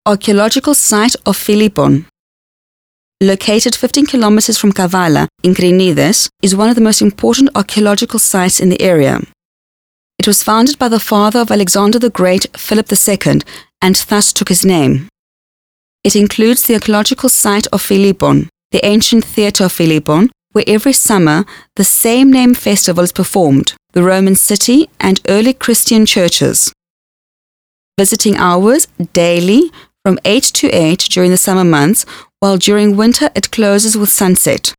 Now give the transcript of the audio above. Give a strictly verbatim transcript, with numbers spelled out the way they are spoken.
Archaeological site of Philippon. Located fifteen kilometers from Kavala in Crinides, is one of the most important archaeological sites in the area. It was founded by the father of Alexander the Great, Philip the Second, and thus took his name. It includes the archaeological site of Philippon, the ancient theatre of Philippon, where every summer the same name festival is performed, the Roman city and early Christian churches. Visiting hours daily from eight to eight during the summer months, while during winter it closes with sunset.